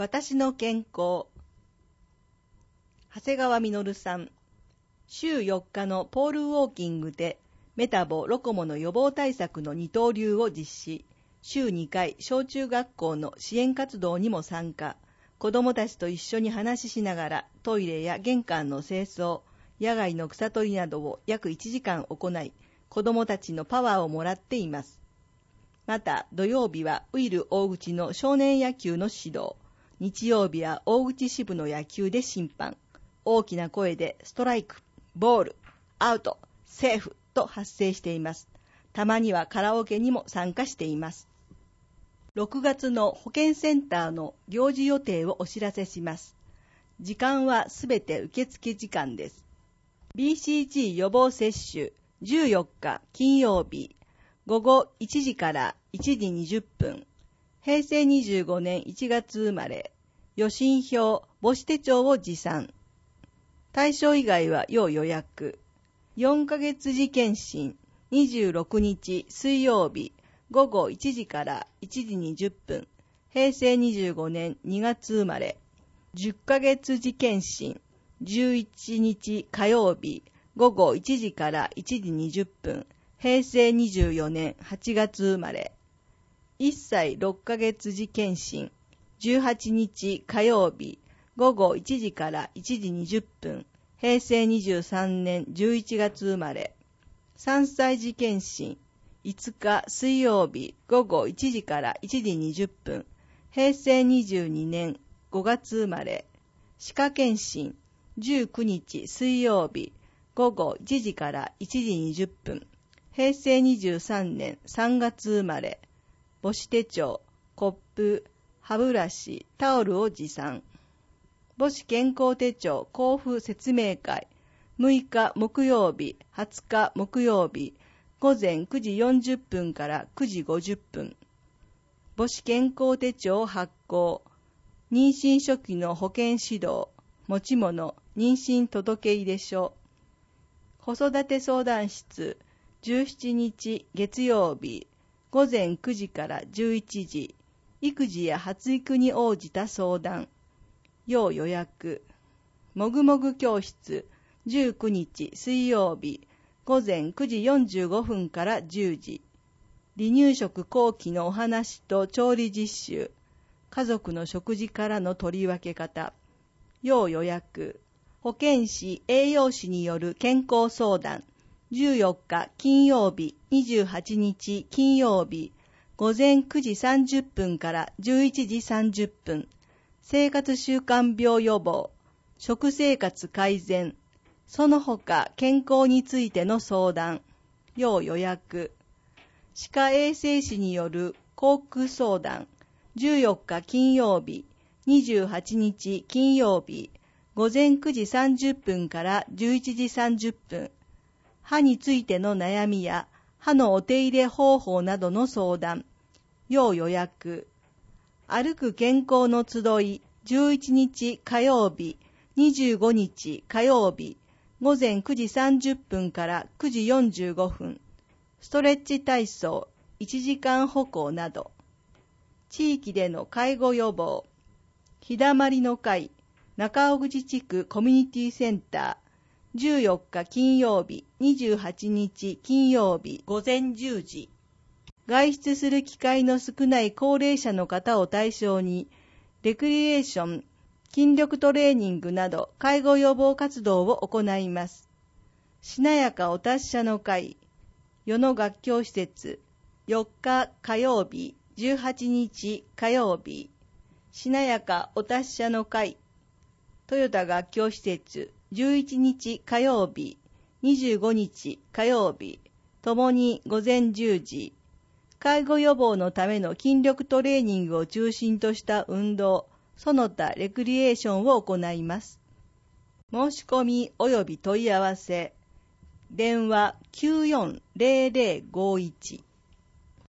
私の健康。長谷川実さん。週4日のポールウォーキングでメタボ・ロコモの予防対策の二刀流を実施。週2回小中学校の支援活動にも参加。子どもたちと一緒に話しながらトイレや玄関の清掃、野外の草取りなどを約1時間行い、子どもたちのパワーをもらっています。また土曜日はウイル大口の少年野球の指導。日曜日は大口支部の野球で審判。大きな声でストライク、ボール、アウト、セーフと発声しています。たまにはカラオケにも参加しています。6月の保健センターの行事予定をお知らせします。時間はすべて受付時間です。BCG 予防接種14日金曜日午後1時から1時20分。平成25年1月生まれ、予診票、母子手帳を持参。対象以外は要予約。4ヶ月時検診、26日水曜日、午後1時から1時20分。平成25年2月生まれ。10ヶ月時検診、11日火曜日、午後1時から1時20分。平成24年8月生まれ。1歳6ヶ月時検診、18日火曜日、午後1時から1時20分、平成23年11月生まれ。3歳時検診、5日水曜日、午後1時から1時20分、平成22年5月生まれ。歯科検診、19日水曜日、午後1時から1時20分、平成23年3月生まれ。母子手帳、コップ、歯ブラシ、タオルを持参。母子健康手帳交付説明会、6日木曜日、20日木曜日、午前9時40分から9時50分。母子健康手帳発行、妊娠初期の保健指導、持ち物、妊娠届出書。子育て相談室、17日月曜日、午前9時から11時、育児や発育に応じた相談、要予約。もぐもぐ教室、19日水曜日、午前9時45分から10時、離乳食後期のお話と調理実習、家族の食事からの取り分け方、要予約。保健師、栄養士による健康相談、14日金曜日、28日金曜日、午前9時30分から11時30分、生活習慣病予防、食生活改善、その他健康についての相談、要予約。歯科衛生士による口腔相談、14日金曜日、28日金曜日、午前9時30分から11時30分、歯についての悩みや歯のお手入れ方法などの相談、要予約。歩く健康の集い、11日火曜日、25日火曜日、午前9時30分から9時45分、ストレッチ体操、1時間歩行など。地域での介護予防、日だまりの会、中尾口地区コミュニティセンター、14日金曜日、28日金曜日、午前10時。外出する機会の少ない高齢者の方を対象に、レクリエーション、筋力トレーニングなど介護予防活動を行います。しなやかお達者の会、与野学教施設、4日火曜日、18日火曜日、しなやかお達者の会、豊田学教施設、11日火曜日、25日火曜日、ともに午前10時、介護予防のための筋力トレーニングを中心とした運動、その他レクリエーションを行います。申し込み及び問い合わせ、電話 940051